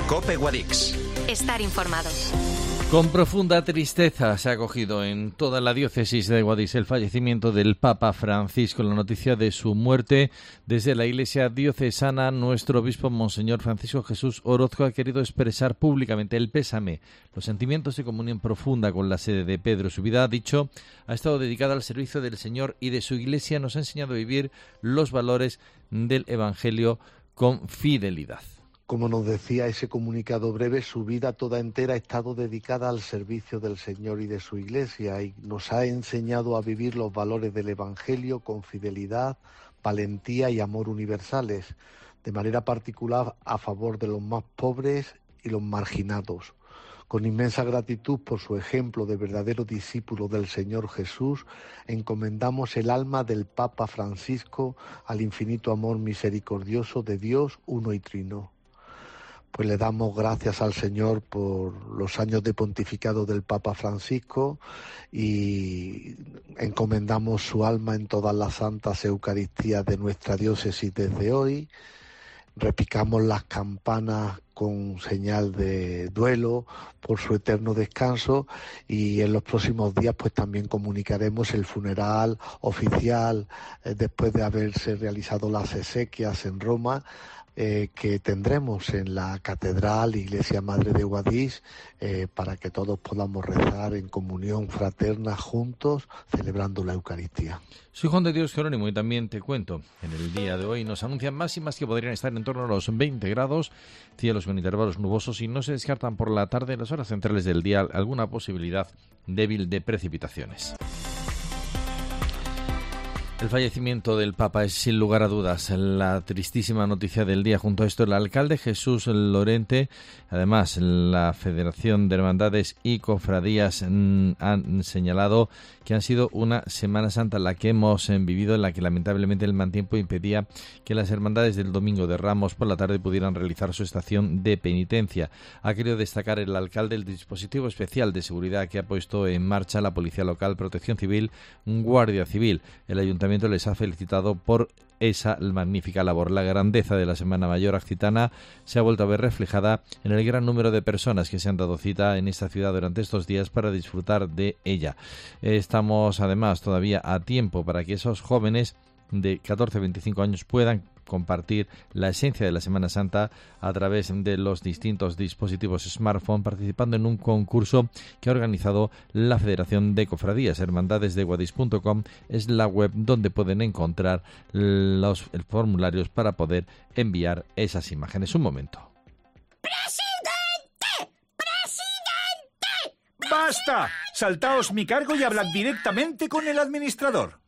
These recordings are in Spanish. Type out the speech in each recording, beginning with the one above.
COPE Guadix. Estar informado. Con profunda tristeza se ha acogido en toda la diócesis de Guadix el fallecimiento del Papa Francisco. La noticia de su muerte desde la Iglesia diocesana, nuestro obispo Monseñor Francisco Jesús Orozco ha querido expresar públicamente el pésame, los sentimientos de comunión profunda con la sede de Pedro. Su vida, ha dicho, ha estado dedicada al servicio del Señor y de su Iglesia. Nos ha enseñado a vivir los valores del Evangelio con fidelidad. Como nos decía ese comunicado breve, su vida toda entera ha estado dedicada al servicio del Señor y de su Iglesia y nos ha enseñado a vivir los valores del Evangelio con fidelidad, valentía y amor universales, de manera particular a favor de los más pobres y los marginados. Con inmensa gratitud por su ejemplo de verdadero discípulo del Señor Jesús, encomendamos el alma del Papa Francisco al infinito amor misericordioso de Dios uno y trino. Pues le damos gracias al Señor por los años de pontificado del Papa Francisco y encomendamos su alma en todas las santas Eucaristías de nuestra diócesis desde hoy. Repicamos las campanas con señal de duelo por su eterno descanso y en los próximos días pues también comunicaremos el funeral oficial después de haberse realizado las exequias en Roma, que tendremos en la Catedral Iglesia Madre de Guadix, para que todos podamos rezar en comunión fraterna juntos, celebrando la Eucaristía. Soy Juan de Dios Jerónimo y también te cuento, en el día de hoy nos anuncian máximas que podrían estar en torno a los 20 grados, cielos con intervalos nubosos y no se descartan por la tarde, en las horas centrales del día, alguna posibilidad débil de precipitaciones. El fallecimiento del Papa es sin lugar a dudas la tristísima noticia del día. Junto a esto, el alcalde Jesús Lorente, además la Federación de Hermandades y Cofradías han señalado que han sido una Semana Santa la que hemos vivido, en la que lamentablemente el mal tiempo impedía que las hermandades del Domingo de Ramos por la tarde pudieran realizar su estación de penitencia. Ha querido destacar el alcalde el dispositivo especial de seguridad que ha puesto en marcha la Policía Local, Protección Civil, Guardia Civil. El Ayuntamiento les ha felicitado por esa magnífica labor. La grandeza de la Semana Mayor Accitana se ha vuelto a ver reflejada en el gran número de personas que se han dado cita en esta ciudad durante estos días para disfrutar de ella. Estamos además todavía a tiempo para que esos jóvenes de 14 a 25 años puedan compartir la esencia de la Semana Santa a través de los distintos dispositivos smartphone, participando en un concurso que ha organizado la Federación de Cofradías. Hermandadesdeguadix.com es la web donde pueden encontrar los formularios para poder enviar esas imágenes. Un momento. ¡Presidente! ¡Presidente! ¡Basta! Saltaos mi cargo y hablad directamente con el administrador.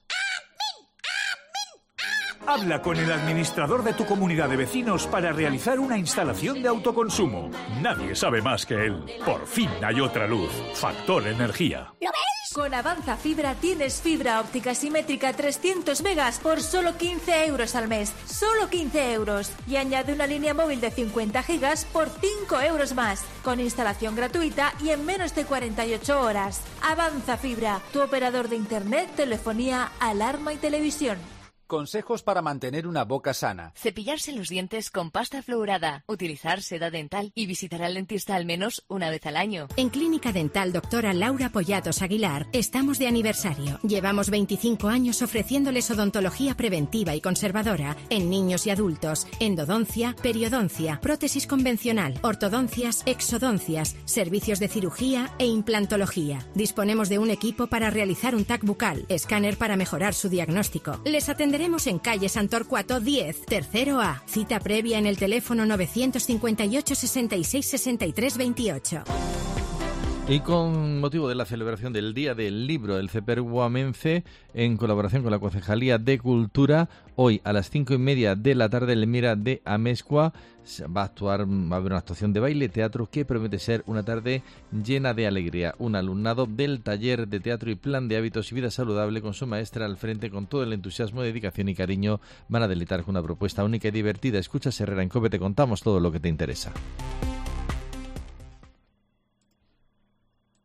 Habla con el administrador de tu comunidad de vecinos para realizar una instalación de autoconsumo. Nadie sabe más que él. Por fin hay otra luz. Factor Energía. ¿Lo ves? Con Avanza Fibra tienes fibra óptica simétrica 300 megas por solo 15 euros al mes. Solo 15 euros. Y añade una línea móvil de 50 gigas por 5 euros más. Con instalación gratuita y en menos de 48 horas. Avanza Fibra, tu operador de internet, telefonía, alarma y televisión. Consejos para mantener una boca sana. Cepillarse los dientes con pasta fluorada, utilizar seda dental y visitar al dentista al menos una vez al año. En Clínica Dental Doctora Laura Pollados Aguilar estamos de aniversario. Llevamos 25 años ofreciéndoles odontología preventiva y conservadora en niños y adultos, endodoncia, periodoncia, prótesis convencional, ortodoncias, exodoncias, servicios de cirugía e implantología. Disponemos de un equipo para realizar un TAC bucal, escáner para mejorar su diagnóstico. Les atenderemos en calle Santorcuato 10, tercero A. Cita previa en el teléfono 958 66 63 28. Y con motivo de la celebración del Día del Libro, el CEPER Guamense, en colaboración con la Concejalía de Cultura, hoy a las 5:30 de la tarde en Mira de Amezcua va a haber una actuación de baile teatro que promete ser una tarde llena de alegría. Un alumnado del taller de teatro y plan de hábitos y vida saludable, con su maestra al frente, con todo el entusiasmo, dedicación y cariño, van a deleitar con una propuesta única y divertida. Escucha Herrera en COPE, te contamos todo lo que te interesa.